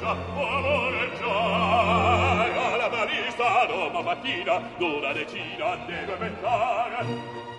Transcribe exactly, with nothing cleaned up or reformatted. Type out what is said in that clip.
amore già alla barista dopo mattina d'una decina deve pensare